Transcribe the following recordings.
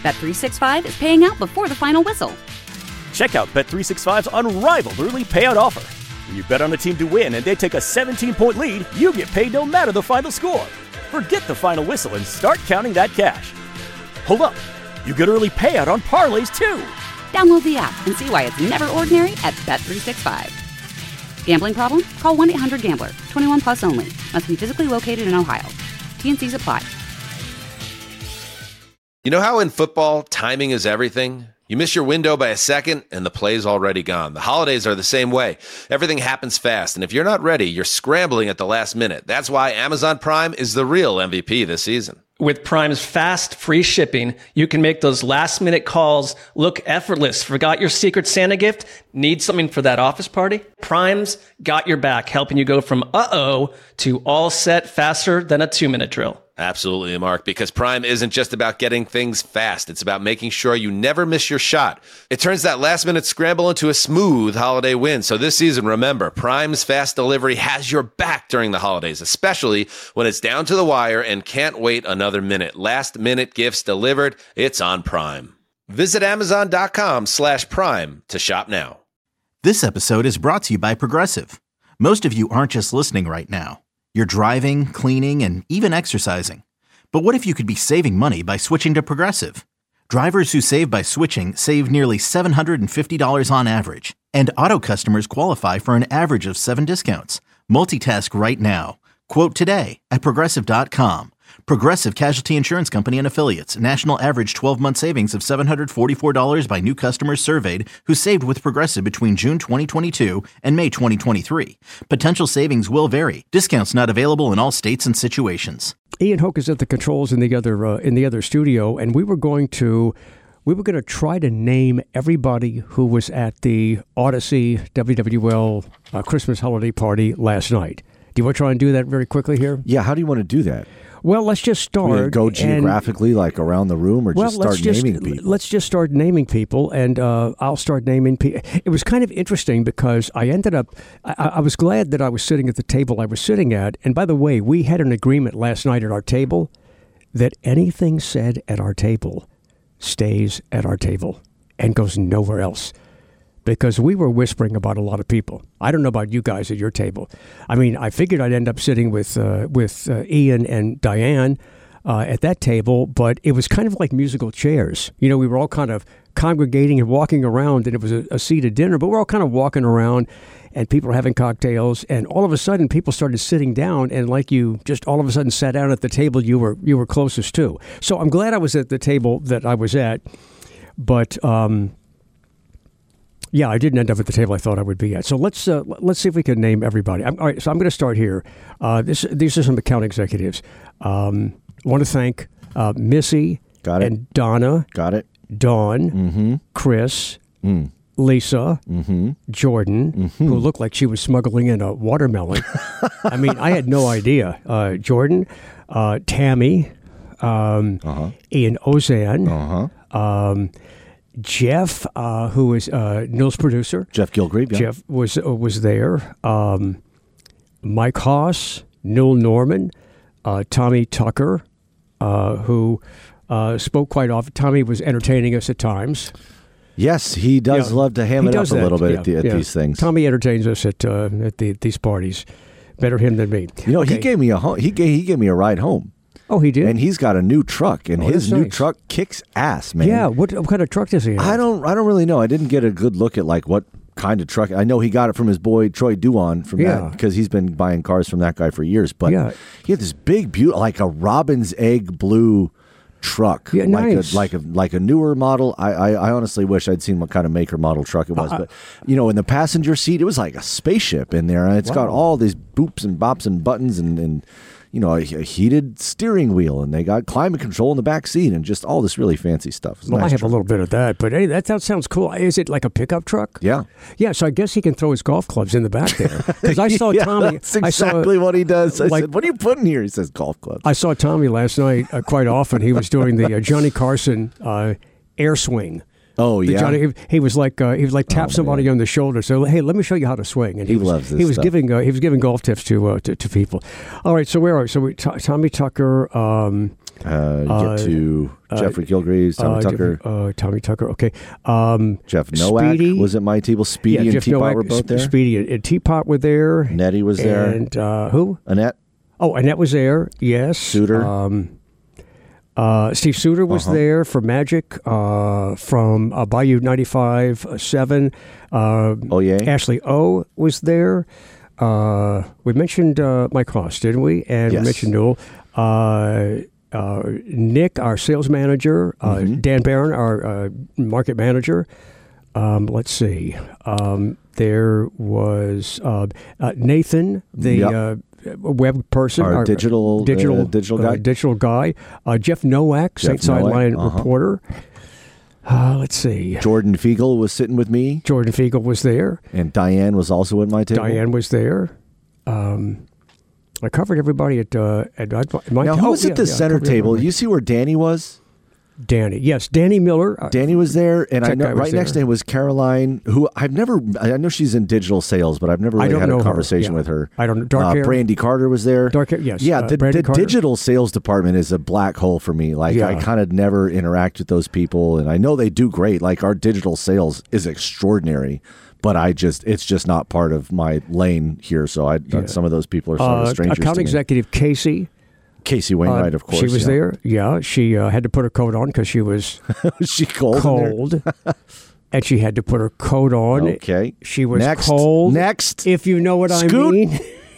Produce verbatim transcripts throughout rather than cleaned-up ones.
Bet three sixty-five is paying out before the final whistle. Check out Bet three sixty-five's unrivaled early payout offer. When you bet on a team to win and they take a seventeen-point lead, you get paid no matter the final score. Forget the final whistle and start counting that cash. Hold up. You get early payout on parlays, too. Download the app and see why it's never ordinary at Bet three sixty-five. Gambling problem? Call one eight hundred gambler. twenty-one plus only. Must be physically located in Ohio. T N Cs apply. You know how in football, timing is everything? You miss your window by a second, and the play's already gone. The holidays are the same way. Everything happens fast, and if you're not ready, you're scrambling at the last minute. That's why Amazon Prime is the real M V P this season. With Prime's fast, free shipping, you can make those last-minute calls look effortless. Forgot your Secret Santa gift? Need something for that office party? Prime's got your back, helping you go from uh-oh to all set faster than a two-minute drill. Absolutely, Mark, because Prime isn't just about getting things fast. It's about making sure you never miss your shot. It turns that last-minute scramble into a smooth holiday win. So this season, remember, Prime's fast delivery has your back during the holidays, especially when it's down to the wire and can't wait another minute. Last-minute gifts delivered, it's on Prime. Visit Amazon.com slash Prime to shop now. This episode is brought to you by Progressive. Most of you aren't just listening right now. You're driving, cleaning, and even exercising. But what if you could be saving money by switching to Progressive? Drivers who save by switching save nearly seven hundred fifty dollars on average. And auto customers qualify for an average of seven discounts. Multitask right now. Quote today at Progressive dot com. Progressive Casualty Insurance Company and Affiliates. National average twelve-month savings of seven hundred forty-four dollars by new customers surveyed who saved with Progressive between June twenty twenty-two and May twenty twenty-three. Potential savings will vary. Discounts not available in all states and situations. Ian Hoke is at the controls in the other uh, in the other studio, and we were going to we were going to try to name everybody who was at the Odyssey W W L uh, Christmas holiday party last night. Do you want to try and do that very quickly here? Yeah, how do you want to do that? Well, let's just start. We go geographically, and, like around the room, or well, just start just, naming people? Let's just start naming people, and uh, I'll start naming people. It was kind of interesting because I ended up, I, I was glad that I was sitting at the table I was sitting at. And by the way, we had an agreement last night at our table that anything said at our table stays at our table and goes nowhere else. Because we were whispering about a lot of people. I don't know about you guys at your table. I mean, I figured I'd end up sitting with uh, with uh, Ian and Diane uh, at that table, but it was kind of like musical chairs. You know, we were all kind of congregating and walking around, and it was a, a seated dinner, but we're all kind of walking around, and people were having cocktails, and all of a sudden, people started sitting down, and like you just all of a sudden sat down at the table you were you were closest to. So I'm glad I was at the table that I was at, but. Um, Yeah, I didn't end up at the table I thought I would be at. So let's uh, let's see if we can name everybody. I'm, all right, so I'm going to start here. Uh, this, these are some account executives. Um, I want to thank uh, Missy Got it. and Donna. Got it. Dawn, Mm-hmm. Chris, Mm. Lisa, Mm-hmm. Jordan, Mm-hmm. who looked like she was smuggling in a watermelon. I mean, I had no idea. Uh, Jordan, uh, Tammy, um, Uh-huh. Ian Ozan, Uh-huh. um, Jeff, uh, who is uh, Nils' producer. Jeff Gilgreave, yeah. Jeff was uh, was there. Um, Mike Haas, Neil Norman, uh, Tommy Tucker, uh, who uh, spoke quite often. Tommy was entertaining us at times. Yes, he does Yeah, love to ham he it up does a that. little bit Yeah, at, the, at yeah. these things. Tommy entertains us at uh, at the, these parties. Better him than me. You know, Okay. he gave me a ho- he gave he gave me a ride home. Oh, he did. And he's got a new truck, and Oh, his that's new nice. truck kicks ass, man. Yeah. What, what kind of truck does he have? I don't I don't really know. I didn't get a good look at like what kind of truck. I know he got it from his boy Troy Duan from Yeah. that because he's been buying cars from that guy for years. But Yeah. he had this big, beautiful, like a robin's egg blue truck. Yeah, like nice. a like a like a newer model. I, I I honestly wish I'd seen what kind of maker model truck it was. Uh, but you know, in the passenger seat, it was like a spaceship in there, and it's got Wow. all these boops and bops and buttons and and. You know, a, a heated steering wheel, and they got climate control in the back seat, and just all this really fancy stuff. It's a Well, nice I have truck. a little bit of that, but hey, that, that sounds cool. Is it like a pickup truck? Yeah. Yeah, so I guess he can throw his golf clubs in the back there. Because I saw yeah, Tommy. That's exactly I saw, what he does. I like- said, "What are you putting here?" He says, "Golf clubs." I saw Tommy last night uh, quite often. He was doing the uh, Johnny Carson uh, air swing. Oh The yeah. Johnny, he, he was like uh, he was like tap Oh, somebody man. on the shoulder. So hey, let me show you how to swing. And He was, loves this He was stuff. giving uh, he was giving golf tips to, uh, to to people. All right, so where are we? So we, T- Tommy Tucker, um, Uh, you Uh, get to uh, Jeffrey Gilgreaves, Tommy uh, Tucker. Jeff- uh, Tommy Tucker. Okay. Um, Jeff Nowak Speedy, was at my table. Speedy yeah, and Jeff Teapot Nowak, were both there. Speedy and, and Teapot were there. Nettie was there. And uh, who? Annette. Oh, Annette was there. Yes. Suter. Um, uh, Steve Suter was Uh-huh. there for Magic uh, from uh, Bayou ninety-five seven. Uh, Oh, yeah. Ashley O was there. Uh, we mentioned uh, Mike Haas, didn't we? And Yes. we mentioned Newell. Uh, uh, Nick, our sales manager. Uh, Mm-hmm. Dan Barron, our uh, market manager. Um, let's see. Um, there was uh, uh, Nathan, the Yep. uh, web person, Our digital- digital, uh, digital uh, guy? digital guy. Uh, Jeff Nowak, Jeff St. Sideline Nowak, uh-huh. reporter. Uh, let's see. Jordan Fiegel was sitting with me, Jordan Fiegel was there. and Diane was also at my table. Diane was there. Um, I covered everybody at uh, at my. Now, who oh, was yeah, at the yeah, I center covered table? everybody. You see where Danny was? Danny, yes, Danny Miller. Uh, Danny was there, and I Tech know guy was right next to there. him was Caroline, who I've never. I know she's in digital sales, but I've never I really don't had know a her, conversation yeah. with her. I don't know. Dark uh, hair? Brandy Carter was there. Dark hair, yes, Yeah, uh, the, Brandy the Carter. digital sales department is a black hole for me. Like Yeah. I kind of never interact with those people, and I know they do great. Like our digital sales is extraordinary, but I just it's just not part of my lane here. So I Yeah. some of those people are sort of uh, strangers account to me. executive Casey. Casey Wainwright, uh, of course. She was yeah. there. Yeah, she uh, had to put her coat on because she was Was she cold? in there? cold, and she had to put her coat on. Okay. She was Next. cold. Next. If you know what Scoot. I mean.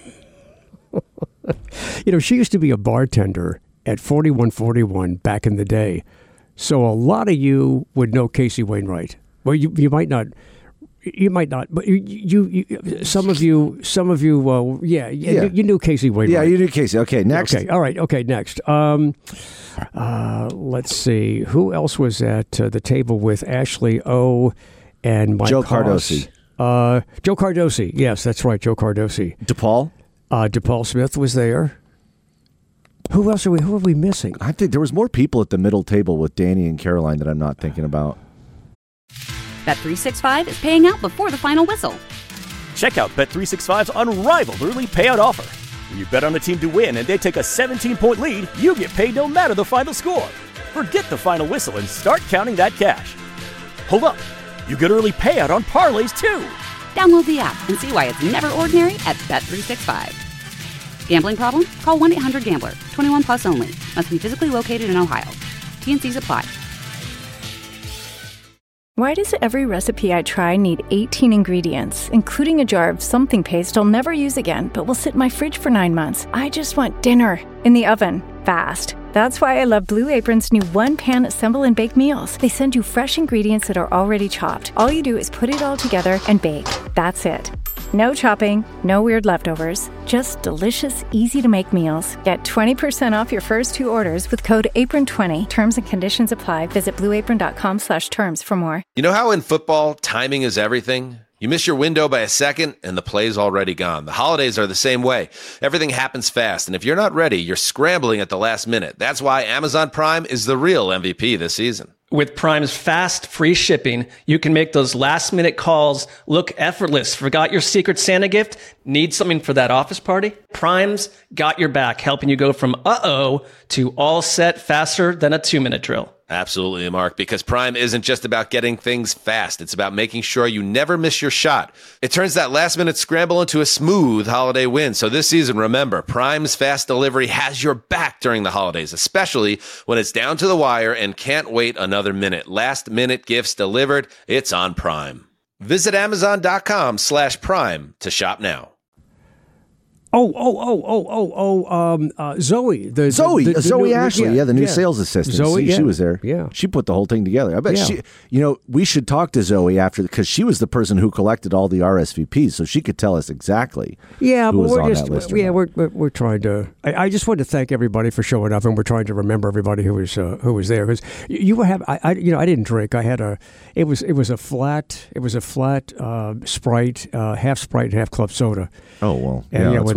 You know, she used to be a bartender at forty-one forty-one back in the day. So a lot of you would know Casey Wainwright. Well, you you might not. You might not, but you, you, you some of you, some of you, uh, yeah, yeah, Yeah. You, you knew Casey Wainwright. Yeah, you did Casey. Okay, next. Okay, all right, okay, next. Um, uh, let's see, who else was at uh, the table with Ashley O and Mike Joe Haas? Cardosi. Uh, Joe Cardosi, yes, that's right, Joe Cardosi. DePaul? Uh, DePaul Smith was there. Who else are we? Who are we missing? I think there was more people at the middle table with Danny and Caroline that I'm not thinking about. Bet three sixty-five is paying out before the final whistle. Check out Bet three sixty-five's unrivaled early payout offer. When you bet on a team to win and they take a seventeen-point lead, you get paid no matter the final score. Forget the final whistle and start counting that cash. Hold up. You get early payout on parlays, too. Download the app and see why it's never ordinary at Bet three sixty-five. Gambling problem? Call one eight hundred gambler. twenty-one plus only. Must be physically located in Ohio. T and Cs apply. Why does every recipe I try need eighteen ingredients, including a jar of something paste I'll never use again, but will sit in my fridge for nine months? I just want dinner in the oven, fast. That's why I love Blue Apron's new one-pan assemble and bake meals. They send you fresh ingredients that are already chopped. All you do is put it all together and bake. That's it. No chopping, no weird leftovers, just delicious, easy-to-make meals. Get twenty percent off your first two orders with code apron twenty. Terms and conditions apply. Visit blueapron.com slash terms for more. You know how in football, timing is everything? You miss your window by a second, and the play's already gone. The holidays are the same way. Everything happens fast, and if you're not ready, you're scrambling at the last minute. That's why Amazon Prime is the real M V P this season. With Prime's fast, free shipping, you can make those last-minute calls look effortless. Forgot your Secret Santa gift? Need something for that office party? Prime's got your back, helping you go from uh-oh to all set faster than a two-minute drill. Absolutely, Mark, because Prime isn't just about getting things fast. It's about making sure you never miss your shot. It turns that last-minute scramble into a smooth holiday win. So this season, remember, Prime's fast delivery has your back during the holidays, especially when it's down to the wire and can't wait another minute. Last-minute gifts delivered. It's on Prime. Visit Amazon.com slash Prime to shop now. Oh, oh, oh, oh, oh, oh, um, uh, Zoe. The, Zoe, the, the, the Zoe new, Ashley, yeah, the new sales assistant. Zoe, she, yeah. she was there. Yeah. She put the whole thing together. I bet Yeah. she, you know, we should talk to Zoe after, because she was the person who collected all the R S V Ps, so she could tell us exactly Yeah, who but was we're on just that list. or yeah, not. we're, we're we're trying to. I, I just want to thank everybody for showing up, and we're trying to remember everybody who was uh, who was there, because you, you would have. I, I you know I didn't drink. I had a. It was it was a flat. It was a flat uh, Sprite, uh, half Sprite, and half club soda. Oh, well. And, yeah, you know, that's when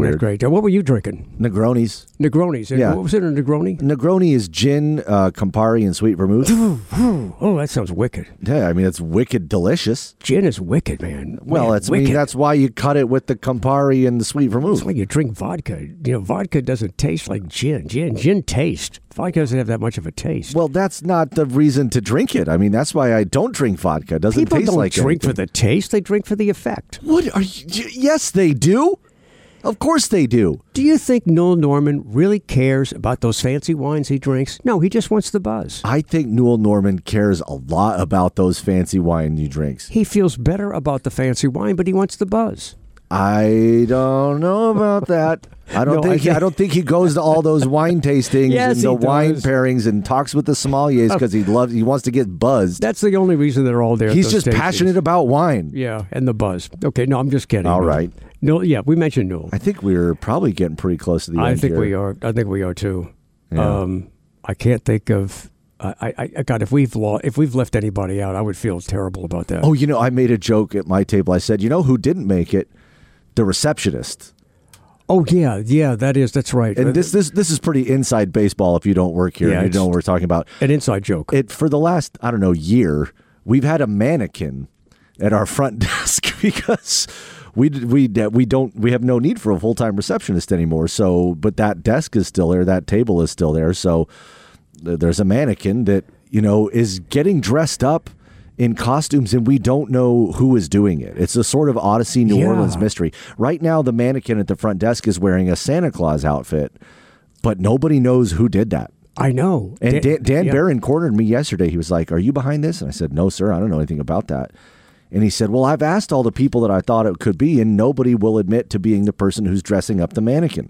Isn't weird. that great? Uh, What were you drinking? Negronis. Negronis. And Yeah. What was it, a Negroni? Negroni is gin, uh, Campari, and sweet vermouth. Oh, that sounds wicked. Yeah, I mean, it's wicked delicious. Gin is wicked, man. Well, Man, that's I mean, wicked. that's why you cut it with the Campari and the sweet vermouth. It's like you drink vodka. You know, vodka doesn't taste like gin. Gin, gin taste. Vodka doesn't have that much of a taste. Well, that's not the reason to drink it. I mean, that's why I don't drink vodka. It doesn't People taste don't like drink anything. for the taste. They drink for the effect. What are you? Yes, they do. Of course they do. Do you think Noel Norman really cares about those fancy wines he drinks? No, he just wants the buzz. I think Newell Norman cares a lot about those fancy wine he drinks. He feels better about the fancy wine, but he wants the buzz. I don't know about that. I don't No, think I he, I don't think he goes to all those wine tastings Yes, and the he wine does. pairings and talks with the sommeliers because he loves he wants to get buzzed. That's the only reason they're all there. at He's those just tastings. passionate about wine. Yeah, and the buzz. Okay, no, I'm just kidding. All No. right. No, yeah, we mentioned Newell. I think we're probably getting pretty close to the I end think here. we are. I think we are too. Yeah. Um, I can't think of. I, I, I God, if we've lost, if we've left anybody out, I would feel terrible about that. Oh, you know, I made a joke at my table. I said, you know who didn't make it? The receptionist. Oh yeah, yeah, that is. That's right. And this this this is pretty inside baseball if you don't work here. Yeah, and you it's- know what we're talking about. An inside joke. It for the last, I don't know, year, we've had a mannequin at our front desk because we we we don't we have no need for a full-time receptionist anymore. So, but that desk is still there, that table is still there. So th- there's a mannequin that, you know, is getting dressed up in costumes, and we don't know who is doing it. It's a sort of Odyssey New Yeah. Orleans mystery. Right now, the mannequin at the front desk is wearing a Santa Claus outfit, but nobody knows who did that. I know. And Dan, Dan yeah. Barron cornered me yesterday. He was like, "Are you behind this?" And I said, "No, sir. I don't know anything about that." And he said, "Well, I've asked all the people that I thought it could be, and nobody will admit to being the person who's dressing up the mannequin."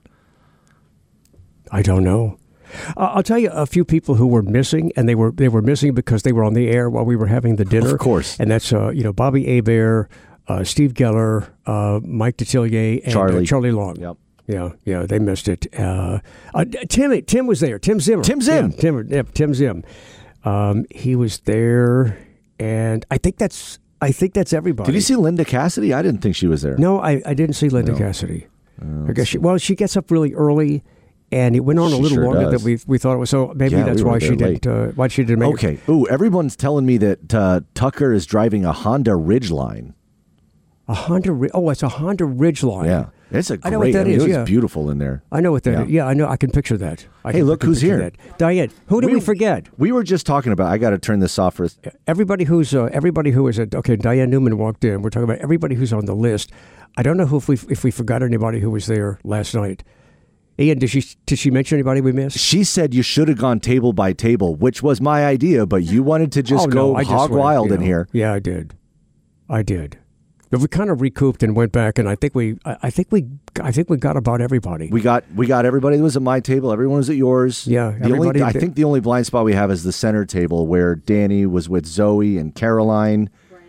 I don't know. Uh, I'll tell you a few people who were missing, and they were they were missing because they were on the air while we were having the dinner. Of course. And that's uh, you know Bobby Hebert, uh, Steve Geller, uh, Mike Detillier, and Charlie. Uh, Charlie Long. Yep. Yeah, yeah, they missed it. Uh, uh, Tim Tim was there. Tim Zimmer. Tim Zim. Yeah, Tim, yeah, Tim Zim. Um, he was there, and I think that's I think that's everybody. Did you see Linda Cassidy? I didn't think she was there. No, I, I didn't see Linda No. Cassidy. I guess she, well, she gets up really early, and it went on a She little sure longer does. than we we thought it was. So maybe Yeah, that's we were why there she late. didn't. Uh, why she didn't make it. Okay. Ooh, everyone's telling me that uh, Tucker is driving a Honda Ridgeline. A Honda. Ri- Oh, it's a Honda Ridgeline. Yeah, it's a great. I know what that mean, is, It was yeah. beautiful in there. I know what that Yeah. is. Yeah, I know. I can picture that. I Hey, can, look I can who's picture here. That. Diane, who did we, forget? We were just talking about. I got to turn this off for. a- Everybody who's uh, everybody who is at okay. Diane Newman walked in. We're talking about everybody who's on the list. I don't know who if we if we forgot anybody who was there last night. Ian, did she did she mention anybody we missed? She said you should have gone table by table, which was my idea, but you wanted to just Oh, go no, I just hog went, wild you in know. here. Yeah, I did. I did. But we kind of recouped and went back, and I think we, I I think we, I think we got about everybody. We got we got everybody that was at my table. Everyone was at yours. Yeah, The only, everybody I did- think the only blind spot we have is the center table where Danny was with Zoe and Caroline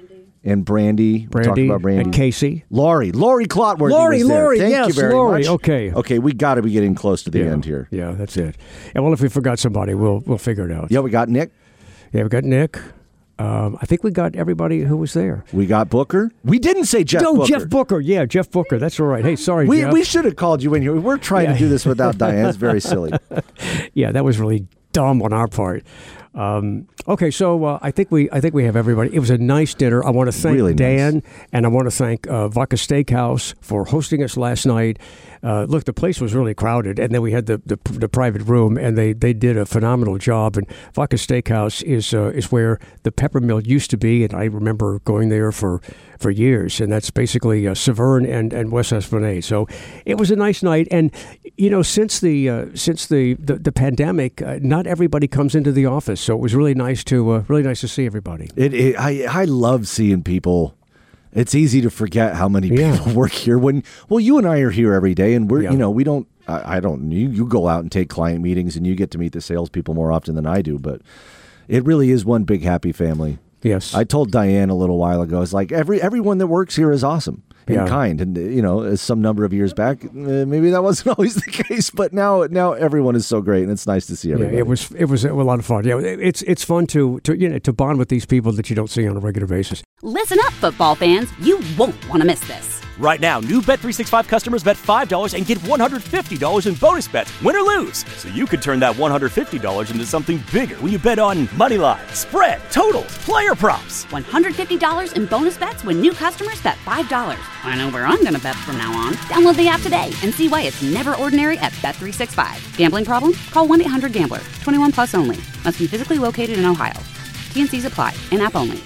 and Brandy. We talked Brandy about Brandy. and Casey. Laurie. Laurie Clotworthy Laurie, was there. Laurie, Thank yes, you very Laurie. much. Okay. Okay, we got to be getting close to the yeah. end here. Yeah, that's it. And well, if we forgot somebody, we'll we'll figure it out. Yeah, we got Nick. Yeah, we got Nick. Um, I think we got everybody who was there. We got Booker. We didn't say Jeff no, Booker. Jeff Booker. Yeah, Jeff Booker. That's all right. Hey, sorry, We, Jeff. we should have called you in here. We're trying Yeah. to do this without Diane. It's very silly. Yeah, that was really dumb on our part. Um, okay, so uh, I think we I think we have everybody. It was a nice dinner. I want to thank Really nice. Dan and I want to thank uh, Vodka Steakhouse for hosting us last night. Uh, look, the place was really crowded, and then we had the, the the private room, and they, they did a phenomenal job. And Vodka Steakhouse is uh, is where the Pepper Mill used to be, and I remember going there for, for years. And that's basically uh, Severn and, and West Esplanade. So it was a nice night. And you know, since the uh, since the the, the pandemic, uh, not everybody comes into the office, so it was really nice to uh, really nice to see everybody. It, it I I love seeing people. It's easy to forget how many Yeah. people work here. When well, you and I are here every day, and we're Yeah. you know we don't. I, I don't. You you go out and take client meetings, and you get to meet the salespeople more often than I do. But it really is one big happy family. Yes, I told Diane a little while ago. It's like every everyone that works here is awesome and Yeah. kind, and you know, as some number of years back, uh, maybe that wasn't always the case, but now now everyone is so great, and it's nice to see yeah, everybody. it was it was a lot of fun. Yeah, it- it's it's fun to to you know to bond with these people that you don't see on a regular basis. Listen up, football fans. You won't want to miss this. Right now, new Bet three sixty-five customers bet five dollars and get one hundred fifty dollars in bonus bets, win or lose. So you could turn that one hundred fifty dollars into something bigger when you bet on money line, spread, totals, player props. one hundred fifty dollars in bonus bets when new customers bet five dollars. I know where I'm going to bet from now on. Download the app today and see why it's never ordinary at Bet three sixty-five. Gambling problem? Call one eight hundred gambler. twenty-one plus only. Must be physically located in Ohio. T N Cs apply. In-app only.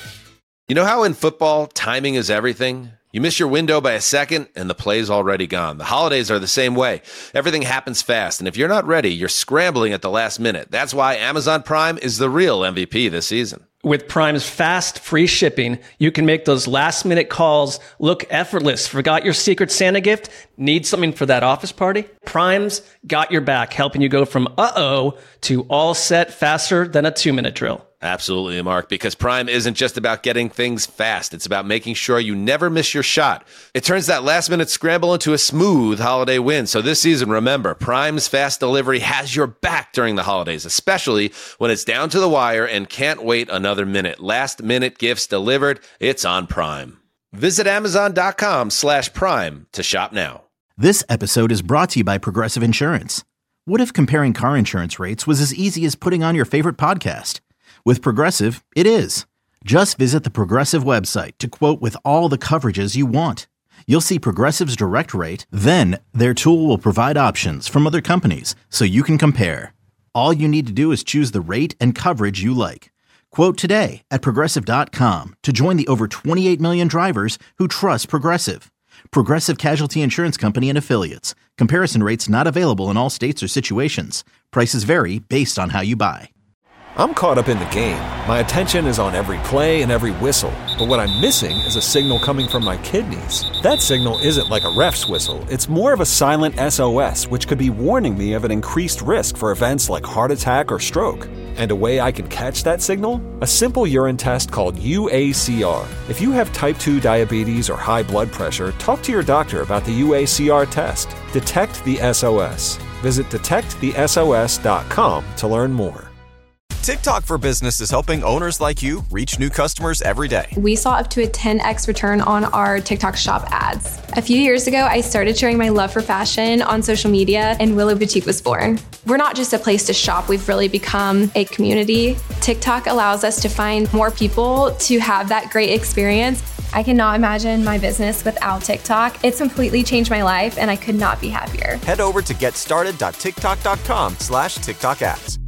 You know how in football, timing is everything? You miss your window by a second, and the play's already gone. The holidays are the same way. Everything happens fast, and if you're not ready, you're scrambling at the last minute. That's why Amazon Prime is the real M V P this season. With Prime's fast, free shipping, you can make those last-minute calls look effortless. Forgot your Secret Santa gift? Need something for that office party? Prime's got your back, helping you go from uh-oh to all set faster than a two-minute drill. Absolutely, Mark, because Prime isn't just about getting things fast. It's about making sure you never miss your shot. It turns that last-minute scramble into a smooth holiday win. So this season, remember, Prime's fast delivery has your back during the holidays, especially when it's down to the wire and can't wait another minute. Last-minute gifts delivered. It's on Prime. Visit Amazon.com slash Prime to shop now. This episode is brought to you by Progressive Insurance. What if comparing car insurance rates was as easy as putting on your favorite podcast? With Progressive, it is. Just visit the Progressive website to quote with all the coverages you want. You'll see Progressive's direct rate, then their tool will provide options from other companies so you can compare. All you need to do is choose the rate and coverage you like. Quote today at Progressive dot com to join the over twenty-eight million drivers who trust Progressive. Progressive Casualty Insurance Company and Affiliates. Comparison rates not available in all states or situations. Prices vary based on how you buy. I'm caught up in the game. My attention is on every play and every whistle. But what I'm missing is a signal coming from my kidneys. That signal isn't like a ref's whistle. It's more of a silent S O S, which could be warning me of an increased risk for events like heart attack or stroke. And a way I can catch that signal? A simple urine test called U A C R. If you have type two diabetes or high blood pressure, talk to your doctor about the U A C R test. Detect the S O S. Visit detect the S O S dot com to learn more. TikTok for Business is helping owners like you reach new customers every day. We saw up to a ten x return on our TikTok shop ads. A few years ago, I started sharing my love for fashion on social media, and Willow Boutique was born. We're not just a place to shop, we've really become a community. TikTok allows us to find more people to have that great experience. I cannot imagine my business without TikTok. It's completely changed my life, and I could not be happier. Head over to getstarted dot tiktok dot com slash TikTok ads.